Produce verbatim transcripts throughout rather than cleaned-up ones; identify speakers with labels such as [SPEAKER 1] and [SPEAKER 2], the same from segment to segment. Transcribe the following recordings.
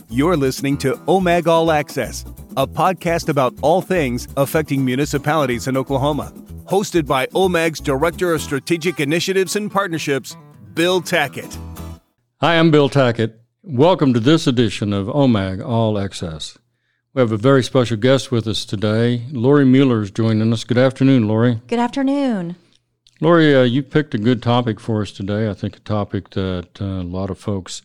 [SPEAKER 1] You're listening to O M A G All Access, a podcast about all things affecting municipalities in Oklahoma. Hosted by O M A G's Director of Strategic Initiatives and Partnerships, Bill Tackett.
[SPEAKER 2] Hi, I'm Bill Tackett. Welcome to this edition of O M A G All Access. We have a very special guest with us today. Lori Mueller is joining us. Good afternoon, Lori.
[SPEAKER 3] Good afternoon.
[SPEAKER 2] Lori, uh, you picked a good topic for us today. I think a topic that uh, a lot of folks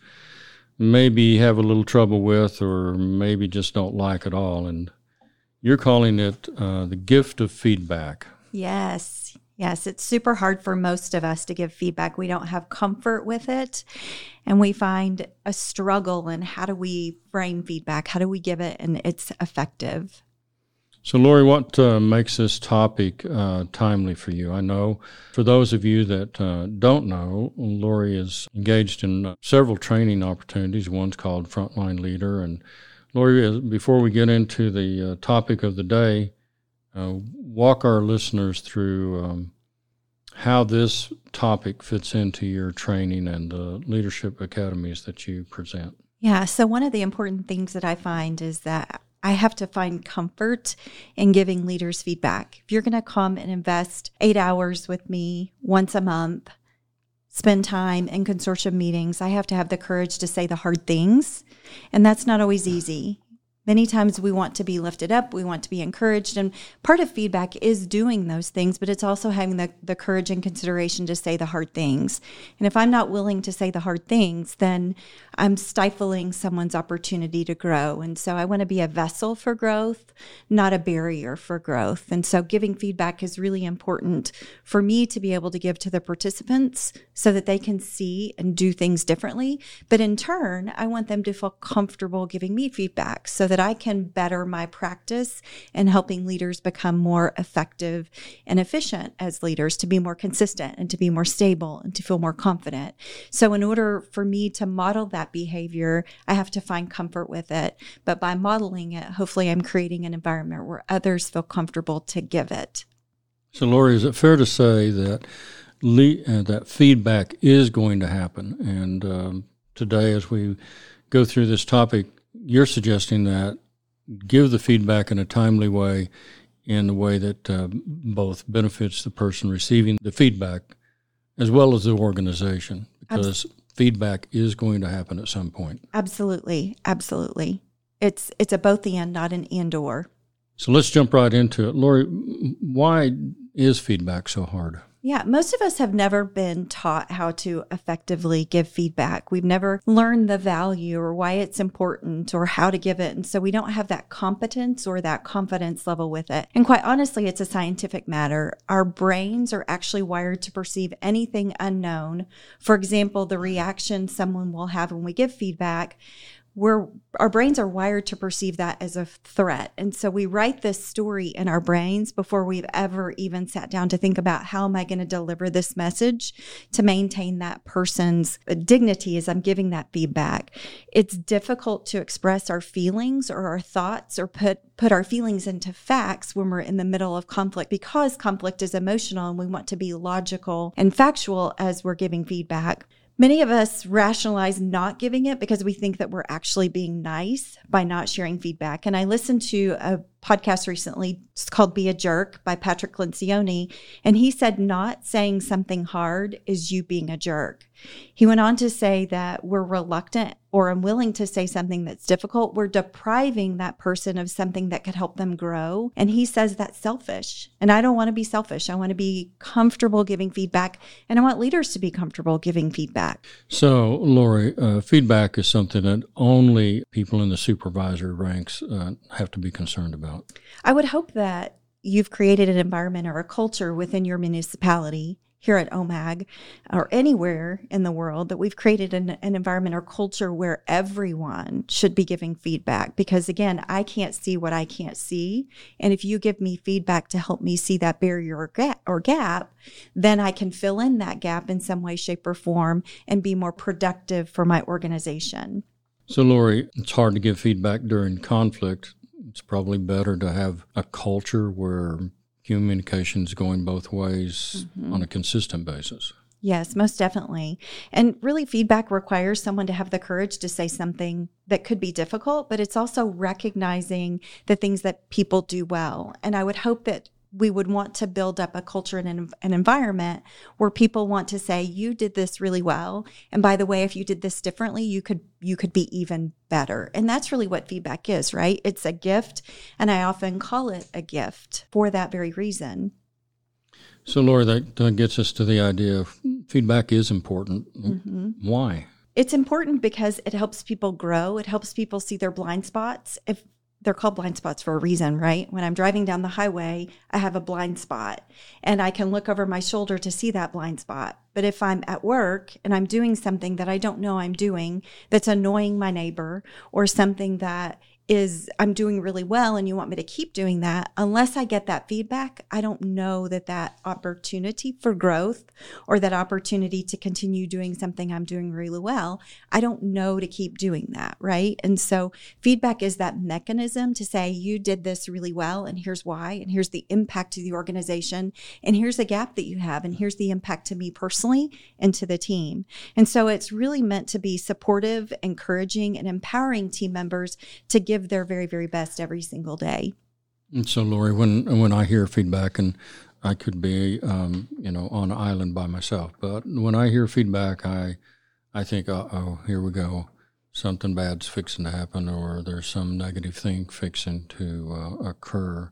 [SPEAKER 2] maybe have a little trouble with or maybe just don't like at all. And you're calling it uh, the gift of feedback.
[SPEAKER 3] Yes. Yes. It's super hard for most of us to give feedback. We don't have comfort with it. And we find a struggle in how do we frame feedback? How do we give it and it's effective?
[SPEAKER 2] So, Lori, what uh, makes this topic uh, timely for you? I know for those of you that uh, don't know, Lori is engaged in uh, several training opportunities. One's called Frontline Leader. And, Lori, before we get into the uh, topic of the day, uh, walk our listeners through um, how this topic fits into your training and the leadership academies that you present.
[SPEAKER 3] Yeah, so one of the important things that I find is that I have to find comfort in giving leaders feedback. If you're going to come and invest eight hours with me once a month, spend time in consortium meetings, I have to have the courage to say the hard things. And that's not always easy. Many times we want to be lifted up, we want to be encouraged, and part of feedback is doing those things, but it's also having the, the courage and consideration to say the hard things. And if I'm not willing to say the hard things, then I'm stifling someone's opportunity to grow. And so I want to be a vessel for growth, not a barrier for growth. And so giving feedback is really important for me to be able to give to the participants so that they can see and do things differently. But in turn, I want them to feel comfortable giving me feedback so that I can better my practice in helping leaders become more effective and efficient as leaders, to be more consistent and to be more stable and to feel more confident. So in order for me to model that behavior, I have to find comfort with it. But by modeling it, hopefully I'm creating an environment where others feel comfortable to give it.
[SPEAKER 2] So, Lori, is it fair to say that le- uh, that feedback is going to happen? And um, today, as we go through this topic, you're suggesting that give the feedback in a timely way, in a way that uh, both benefits the person receiving the feedback as well as the organization, because Absolutely. Feedback is going to happen at some point.
[SPEAKER 3] Absolutely. Absolutely. It's it's a both and, not an and or.
[SPEAKER 2] So let's jump right into it. Lori, why is feedback so hard?
[SPEAKER 3] Yeah, most of us have never been taught how to effectively give feedback. We've never learned the value or why it's important or how to give it. And so we don't have that competence or that confidence level with it. And quite honestly, it's a scientific matter. Our brains are actually wired to perceive anything unknown. For example, the reaction someone will have when we give feedback, We're, our brains are wired to perceive that as a threat. And so we write this story in our brains before we've ever even sat down to think about how am I going to deliver this message to maintain that person's dignity as I'm giving that feedback. It's difficult to express our feelings or our thoughts or put, put our feelings into facts when we're in the middle of conflict, because conflict is emotional and we want to be logical and factual as we're giving feedback. Many of us rationalize not giving it because we think that we're actually being nice by not sharing feedback. And I listened to a podcast recently, it's called Be a Jerk by Patrick Lencioni, and he said not saying something hard is you being a jerk. He went on to say that we're reluctant or unwilling to say something that's difficult. We're depriving that person of something that could help them grow. And he says that's selfish. And I don't want to be selfish. I want to be comfortable giving feedback, and I want leaders to be comfortable giving feedback.
[SPEAKER 2] So, Lori, uh, feedback is something that only people in the supervisor ranks uh, have to be concerned about.
[SPEAKER 3] I would hope that you've created an environment or a culture within your municipality here at O M A G or anywhere in the world, that we've created an, an environment or culture where everyone should be giving feedback. Because again, I can't see what I can't see. And if you give me feedback to help me see that barrier or gap, or gap, then I can fill in that gap in some way, shape, or form and be more productive for my organization.
[SPEAKER 2] So, Lori, it's hard to give feedback during conflict. It's probably better to have a culture where communication is going both ways mm-hmm. on a consistent basis.
[SPEAKER 3] Yes, most definitely. And really, feedback requires someone to have the courage to say something that could be difficult, but it's also recognizing the things that people do well. And I would hope that we would want to build up a culture and an, an environment where people want to say, you did this really well. And by the way, if you did this differently, you could you could be even better. And that's really what feedback is, right? It's a gift. And I often call it a gift for that very reason.
[SPEAKER 2] So, Lori, that uh, gets us to the idea of feedback is important.
[SPEAKER 3] Mm-hmm.
[SPEAKER 2] Why?
[SPEAKER 3] It's important because it helps people grow. It helps people see their blind spots. If they're called blind spots for a reason, right? When I'm driving down the highway, I have a blind spot and I can look over my shoulder to see that blind spot. But if I'm at work and I'm doing something that I don't know I'm doing that's annoying my neighbor, or something that is I'm doing really well and you want me to keep doing that, unless I get that feedback, I don't know that that opportunity for growth or that opportunity to continue doing something I'm doing really well, I don't know to keep doing that, right? And so feedback is that mechanism to say, you did this really well and here's why, and here's the impact to the organization, and here's the gap that you have, and here's the impact to me personally and to the team. And so it's really meant to be supportive, encouraging, and empowering team members to give Give their very, very best every single day.
[SPEAKER 2] And so, Lori, when when I hear feedback, and I could be, um, you know, on an island by myself, but when I hear feedback, I I think, uh oh, here we go, something bad's fixing to happen, or there's some negative thing fixing to uh, occur.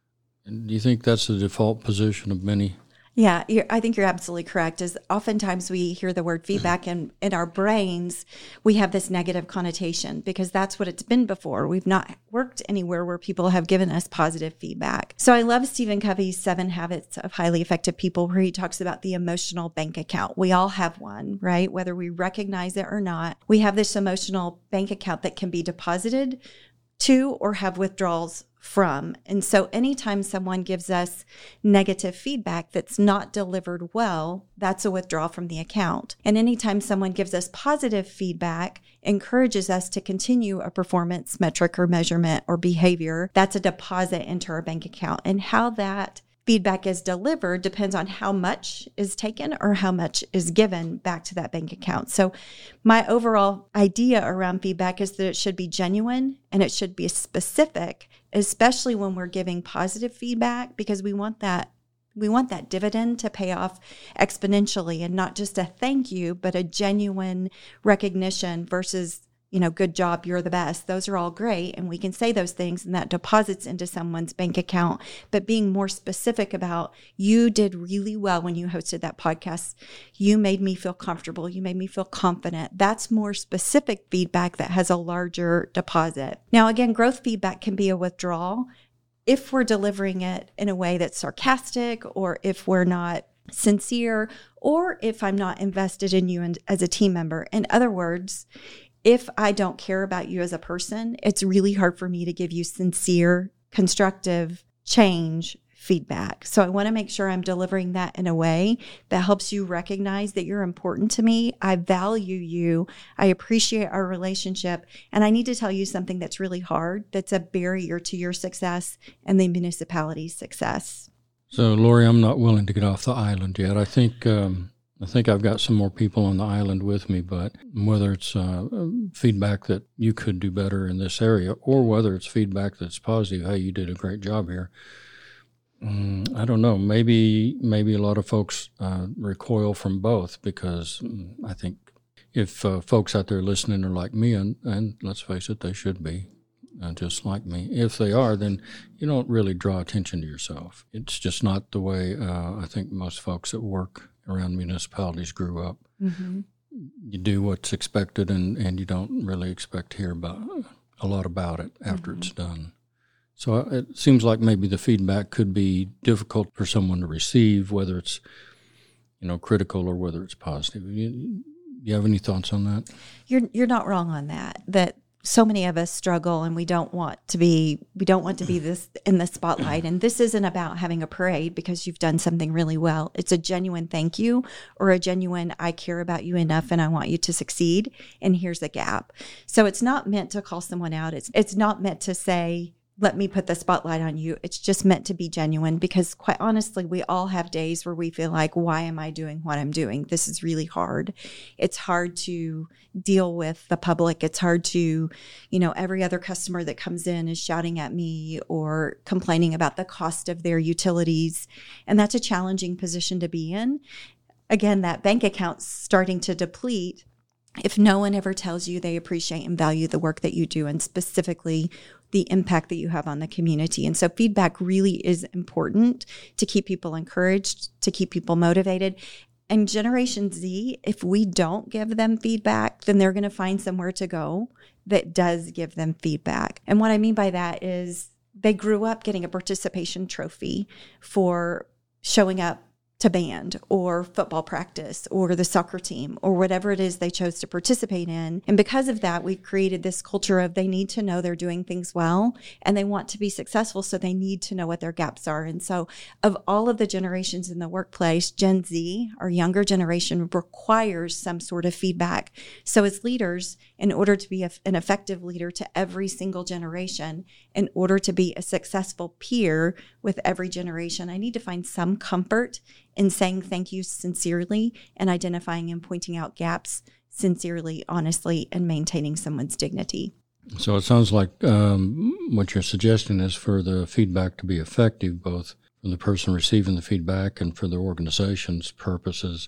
[SPEAKER 2] And do you think that's the default position of many?
[SPEAKER 3] Yeah, you're, I think you're absolutely correct. Is oftentimes we hear the word feedback and in our brains, we have this negative connotation because that's what it's been before. We've not worked anywhere where people have given us positive feedback. So I love Stephen Covey's Seven Habits of Highly Effective People, where he talks about the emotional bank account. We all have one, right? Whether we recognize it or not, we have this emotional bank account that can be deposited to or have withdrawals from. And so anytime someone gives us negative feedback that's not delivered well, that's a withdrawal from the account. And anytime someone gives us positive feedback, encourages us to continue a performance metric or measurement or behavior, that's a deposit into our bank account. And how that feedback is delivered depends on how much is taken or how much is given back to that bank account. So my overall idea around feedback is that it should be genuine and it should be specific, especially when we're giving positive feedback, because we want that we want that dividend to pay off exponentially, and not just a thank you, but a genuine recognition versus, you know, good job, you're the best. Those are all great. And we can say those things and that deposits into someone's bank account. But being more specific about, you did really well when you hosted that podcast. You made me feel comfortable. You made me feel confident. That's more specific feedback that has a larger deposit. Now, again, growth feedback can be a withdrawal if we're delivering it in a way that's sarcastic, or if we're not sincere, or if I'm not invested in you as a team member. In other words, if I don't care about you as a person, it's really hard for me to give you sincere, constructive change feedback. So I want to make sure I'm delivering that in a way that helps you recognize that you're important to me. I value you. I appreciate our relationship. And I need to tell you something that's really hard, that's a barrier to your success and the municipality's success.
[SPEAKER 2] So, Lori, I'm not willing to get off the island yet. I think um, I think I've got some more people on the island with me, but whether it's uh, feedback that you could do better in this area, or whether it's feedback that's positive, hey, you did a great job here, um, I don't know. Maybe maybe a lot of folks uh, recoil from both, because um, I think if uh, folks out there listening are like me, and, and let's face it, they should be, Uh, just like me. If they are, then you don't really draw attention to yourself. It's just not the way uh, I think most folks that work around municipalities grew up.
[SPEAKER 3] Mm-hmm.
[SPEAKER 2] You do what's expected, and, and you don't really expect to hear about a lot about it after mm-hmm. it's done. So it seems like maybe the feedback could be difficult for someone to receive, whether it's, you know, critical or whether it's positive. You, you have any thoughts on that?
[SPEAKER 3] You're you're not wrong on that. That so many of us struggle, and we don't want to be we don't want to be this in the spotlight. And this isn't about having a parade because you've done something really well. It's a genuine thank you, or a genuine I care about you enough and I want you to succeed, and here's the gap. So it's not meant to call someone out. It's it's not meant to say let me put the spotlight on you. It's just meant to be genuine, because quite honestly, we all have days where we feel like, why am I doing what I'm doing? This is really hard. It's hard to deal with the public. It's hard to, you know, every other customer that comes in is shouting at me or complaining about the cost of their utilities. And that's a challenging position to be in. Again, that bank account's starting to deplete if no one ever tells you they appreciate and value the work that you do, and specifically the impact that you have on the community. And so feedback really is important to keep people encouraged, to keep people motivated. And Generation Z, if we don't give them feedback, then they're going to find somewhere to go that does give them feedback. And what I mean by that is they grew up getting a participation trophy for showing up to band or football practice or the soccer team or whatever it is they chose to participate in. And because of that, we've created this culture of they need to know they're doing things well and they want to be successful, so they need to know what their gaps are. And so of all of the generations in the workplace, Gen Z, our younger generation, requires some sort of feedback. So as leaders, in order to be a, an effective leader to every single generation, in order to be a successful peer with every generation, I need to find some comfort in saying thank you sincerely and identifying and pointing out gaps sincerely, honestly, and maintaining someone's dignity.
[SPEAKER 2] So it sounds like um, what you're suggesting is for the feedback to be effective, both from the person receiving the feedback and for the organization's purposes,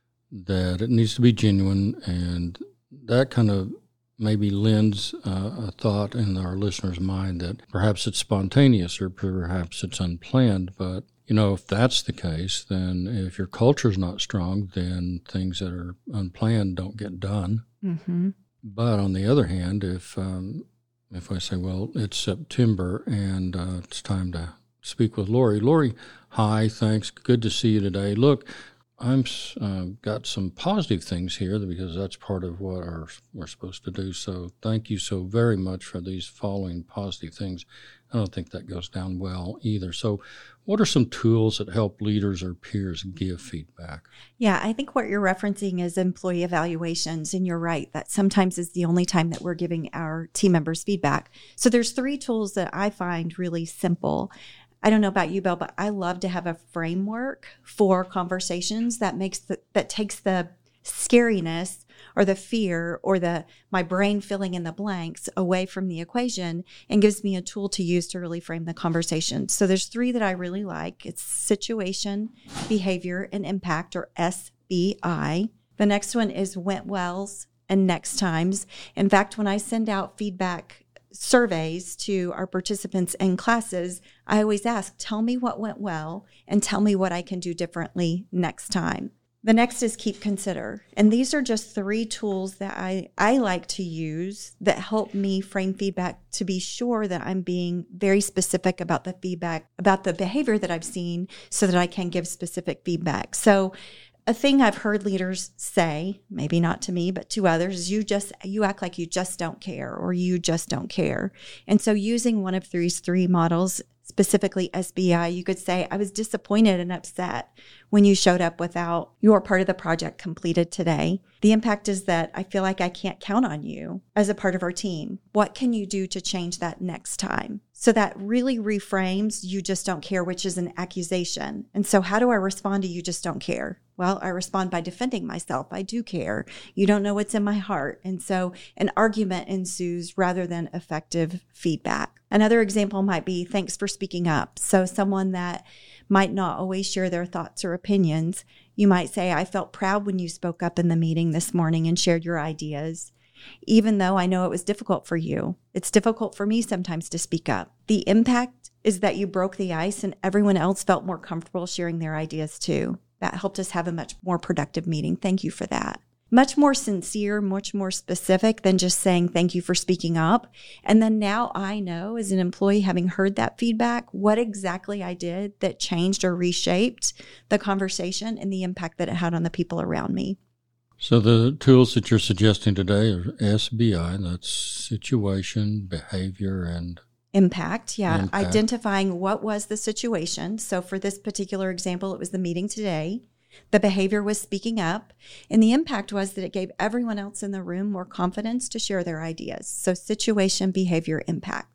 [SPEAKER 2] that it needs to be genuine, and that kind of maybe lends uh, a thought in our listener's mind that perhaps it's spontaneous or perhaps it's unplanned. But, you know, if that's the case, then if your culture's not strong, then things that are unplanned don't get done.
[SPEAKER 3] Mm-hmm.
[SPEAKER 2] But on the other hand, if um, if I say, well, it's September and uh, it's time to speak with Lori. Lori, hi, thanks. Good to see you today. Look, I'm uh, got some positive things here because that's part of what our, we're supposed to do. So thank you so very much for these following positive things. I don't think that goes down well either. So what are some tools that help leaders or peers give feedback?
[SPEAKER 3] Yeah, I think what you're referencing is employee evaluations, and you're right. That sometimes is the only time that we're giving our team members feedback. So there's three tools that I find really simple. I don't know about you, Bill, but I love to have a framework for conversations that makes the, that takes the scariness or the fear or the my brain filling in the blanks away from the equation and gives me a tool to use to really frame the conversation. So there's three that I really like. It's situation, behavior, and impact, or S B I. The next one is went wells and next times. In fact, when I send out feedback surveys to our participants in classes, I always ask, tell me what went well and tell me what I can do differently next time. The next is keep consider. And these are just three tools that I, I like to use that help me frame feedback to be sure that I'm being very specific about the feedback, about the behavior that I've seen, so that I can give specific feedback. So a thing I've heard leaders say, maybe not to me, but to others, is you just, you act like you just don't care, or you just don't care. And so using one of these three models, specifically S B I, you could say, I was disappointed and upset when you showed up without your part of the project completed today. The impact is that I feel like I can't count on you as a part of our team. What can you do to change that next time? So that really reframes you just don't care, which is an accusation. And so how do I respond to you just don't care? Well, I respond by defending myself. I do care. You don't know what's in my heart. And so an argument ensues rather than effective feedback. Another example might be thanks for speaking up. So someone that might not always share their thoughts or opinions, you might say, I felt proud when you spoke up in the meeting this morning and shared your ideas. Even though I know it was difficult for you, it's difficult for me sometimes to speak up. The impact is that you broke the ice and everyone else felt more comfortable sharing their ideas too. That helped us have a much more productive meeting. Thank you for that. Much more sincere, much more specific than just saying thank you for speaking up. And then now I know, as an employee, having heard that feedback, what exactly I did that changed or reshaped the conversation and the impact that it had on the people around me.
[SPEAKER 2] So the tools that you're suggesting today are S B I, that's situation, behavior, and
[SPEAKER 3] Impact, yeah.
[SPEAKER 2] Impact.
[SPEAKER 3] Identifying what was the situation. So for this particular example, it was the meeting today. The behavior was speaking up. And the impact was that it gave everyone else in the room more confidence to share their ideas. So situation, behavior, impact.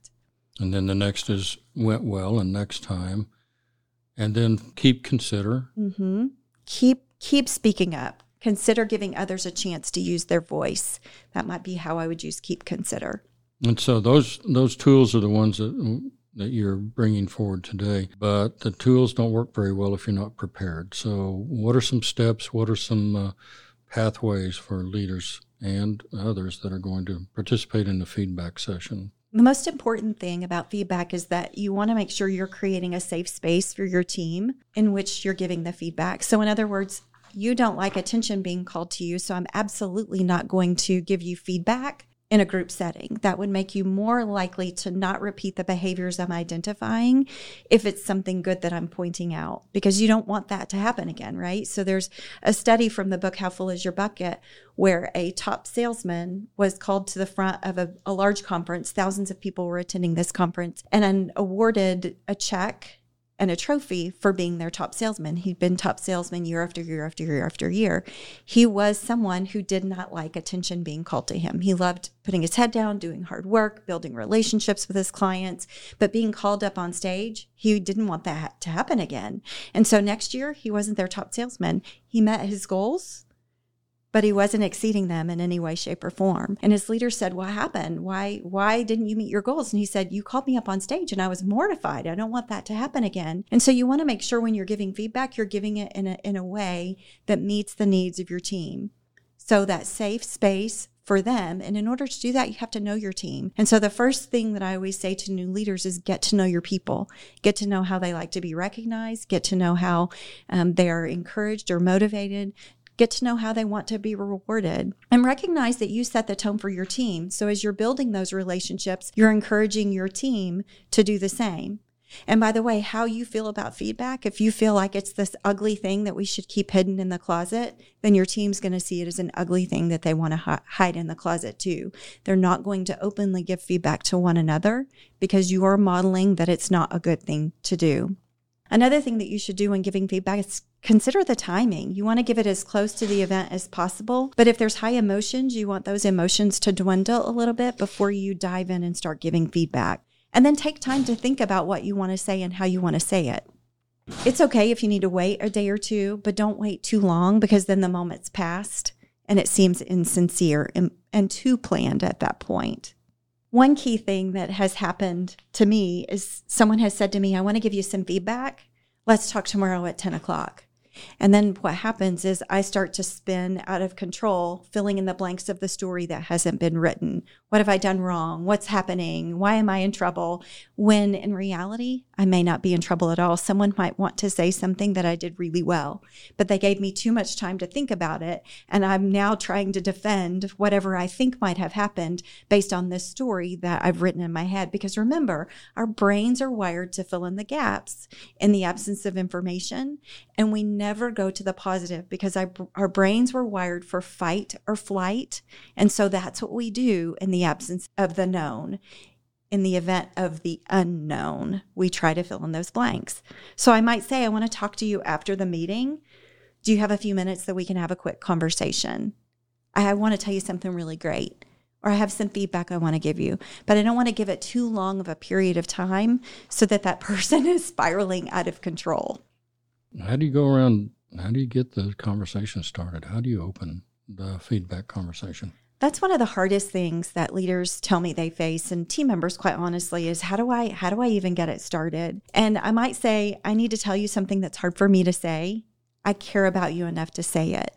[SPEAKER 2] And then the next is went well and next time. And then keep consider.
[SPEAKER 3] Mm-hmm. Keep keep speaking up. Consider giving others a chance to use their voice. That might be how I would use keep consider.
[SPEAKER 2] And so those those tools are the ones that that you're bringing forward today. But the tools don't work very well if you're not prepared. So what are some steps? What are some uh, pathways for leaders and others that are going to participate in the feedback session?
[SPEAKER 3] The most important thing about feedback is that you want to make sure you're creating a safe space for your team in which you're giving the feedback. So in other words, you don't like attention being called to you, so I'm absolutely not going to give you feedback in a group setting. That would make you more likely to not repeat the behaviors I'm identifying if it's something good that I'm pointing out, because you don't want that to happen again, right? So there's a study from the book, How Full Is Your Bucket, where a top salesman was called to the front of a, a large conference. Thousands of people were attending this conference, and then awarded a check and a trophy for being their top salesman. He'd been top salesman year after year after year after year. He was someone who did not like attention being called to him. He loved putting his head down, doing hard work, building relationships with his clients, but being called up on stage, he didn't want that to happen again. And so next year, he wasn't their top salesman. He met his goals, but he wasn't exceeding them in any way, shape, or form. And his leader said, what happened? Why, why didn't you meet your goals? And he said, you called me up on stage and I was mortified. I don't want that to happen again. And so you want to make sure when you're giving feedback, you're giving it in a, in a way that meets the needs of your team. So that safe space for them. And in order to do that, you have to know your team. And so the first thing that I always say to new leaders is get to know your people, get to know how they like to be recognized, get to know how um, they are encouraged or motivated, get to know how they want to be rewarded, and recognize that you set the tone for your team. So as you're building those relationships, you're encouraging your team to do the same. And by the way, how you feel about feedback, if you feel like it's this ugly thing that we should keep hidden in the closet, then your team's going to see it as an ugly thing that they want to hi- hide in the closet too. They're not going to openly give feedback to one another because you are modeling that it's not a good thing to do. Another thing that you should do when giving feedback is consider the timing. You want to give it as close to the event as possible. But if there's high emotions, you want those emotions to dwindle a little bit before you dive in and start giving feedback. And then take time to think about what you want to say and how you want to say it. It's okay if you need to wait a day or two, but don't wait too long, because then the moment's passed and it seems insincere and, and too planned at that point. One key thing that has happened to me is someone has said to me, I want to give you some feedback. Let's talk tomorrow at ten o'clock. And then what happens is I start to spin out of control, filling in the blanks of the story that hasn't been written. What have I done wrong? What's happening? Why am I in trouble? When in reality, I may not be in trouble at all. Someone might want to say something that I did really well, but they gave me too much time to think about it. And I'm now trying to defend whatever I think might have happened based on this story that I've written in my head. Because remember, our brains are wired to fill in the gaps in the absence of information. And we never go to the positive because our, our brains were wired for fight or flight. And so that's what we do in the absence of the known. In the event of the unknown, we try to fill in those blanks. So I might say, I want to talk to you after the meeting. Do you have a few minutes that we can have a quick conversation? I want to tell you something really great, or I have some feedback I want to give you, but I don't want to give it too long of a period of time so that that person is spiraling out of control.
[SPEAKER 2] How do you go around, how do you get the conversation started? How do you open the feedback conversation?
[SPEAKER 3] That's one of the hardest things that leaders tell me they face, and team members, quite honestly, is how do I how do I even get it started? And I might say, I need to tell you something that's hard for me to say. I care about you enough to say it.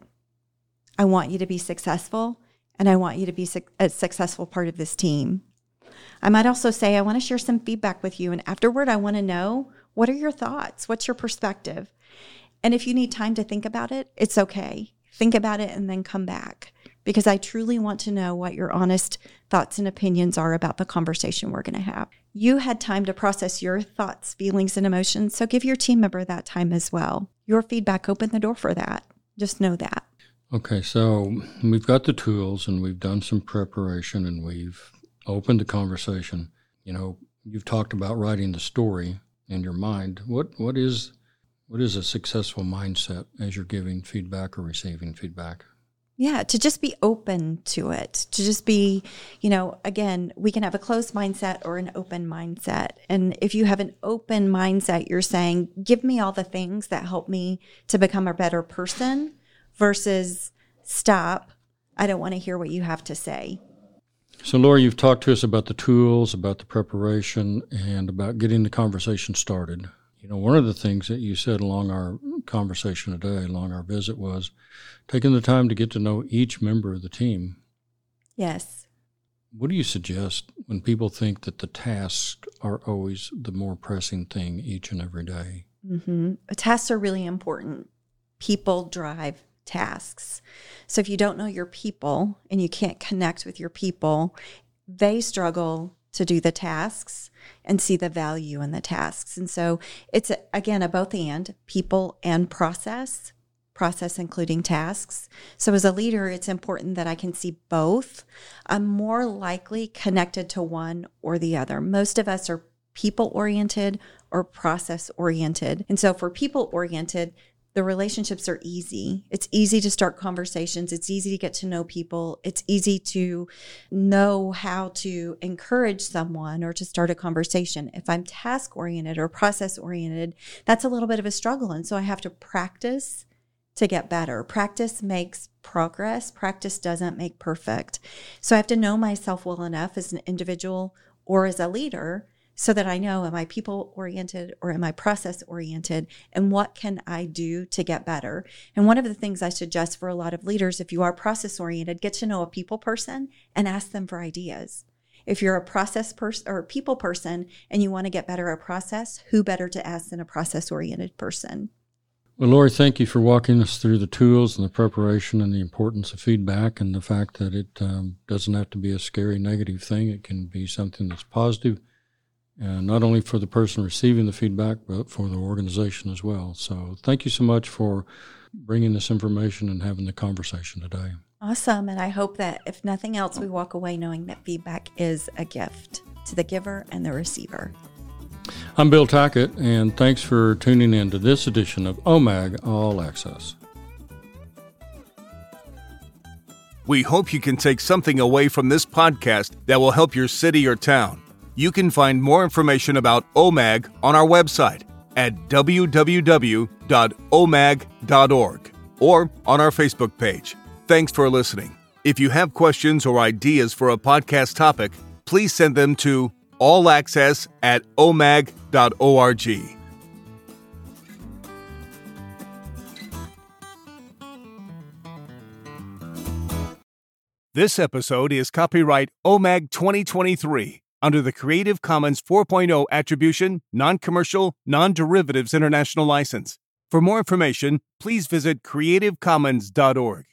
[SPEAKER 3] I want you to be successful, and I want you to be a successful part of this team. I might also say, I want to share some feedback with you, and afterward, I want to know, what are your thoughts? What's your perspective? And if you need time to think about it, it's okay. Think about it and then come back, because I truly want to know what your honest thoughts and opinions are about the conversation we're going to have. You had time to process your thoughts, feelings, and emotions, so give your team member that time as well. Your feedback opened the door for that. Just know that.
[SPEAKER 2] Okay, so we've got the tools and we've done some preparation and we've opened the conversation. You know, you've talked about writing the story in your mind. What what is what is a successful mindset as you're giving feedback or receiving feedback?
[SPEAKER 3] Yeah, to just be open to it, to just be, you know, again, we can have a closed mindset or an open mindset. And if you have an open mindset, you're saying, give me all the things that help me to become a better person versus stop. I don't want to hear what you have to say.
[SPEAKER 2] So, Lori, you've talked to us about the tools, about the preparation, and about getting the conversation started. You know, one of the things that you said along our conversation today, along our visit, was taking the time to get to know each member of the team.
[SPEAKER 3] Yes.
[SPEAKER 2] What do you suggest when people think that the tasks are always the more pressing thing each and every day?
[SPEAKER 3] Mm-hmm. Tasks are really important. People drive tasks. So if you don't know your people and you can't connect with your people, they struggle to do the tasks and see the value in the tasks. And so it's, a, again, a both and, people and process, process including tasks. So as a leader, it's important that I can see both. I'm more likely connected to one or the other. Most of us are people-oriented or process-oriented. And so for people-oriented, the relationships are easy. It's easy to start conversations. It's easy to get to know people. It's easy to know how to encourage someone or to start a conversation. If I'm task-oriented or process-oriented, that's a little bit of a struggle. And so I have to practice to get better. Practice makes progress. Practice doesn't make perfect. So I have to know myself well enough as an individual or as a leader so that I know, am I people-oriented or am I process-oriented, and what can I do to get better? And one of the things I suggest for a lot of leaders, if you are process-oriented, get to know a people person and ask them for ideas. If you're a process person or a people person and you want to get better at process, who better to ask than a process-oriented person?
[SPEAKER 2] Well, Lori, thank you for walking us through the tools and the preparation and the importance of feedback and the fact that it um, doesn't have to be a scary negative thing. It can be something that's positive. And not only for the person receiving the feedback, but for the organization as well. So thank you so much for bringing this information and having the conversation today.
[SPEAKER 3] Awesome. And I hope that if nothing else, we walk away knowing that feedback is a gift to the giver and the receiver.
[SPEAKER 2] I'm Bill Tackett, and thanks for tuning in to this edition of O M A G All Access.
[SPEAKER 1] We hope you can take something away from this podcast that will help your city or town. You can find more information about O M A G on our website at w w w dot o mag dot org or on our Facebook page. Thanks for listening. If you have questions or ideas for a podcast topic, please send them to allaccess at o mag dot org. This episode is copyright O M A G twenty twenty-three. Under the Creative Commons four point oh Attribution, Non-Commercial, Non-Derivatives International License. For more information, please visit creative commons dot org.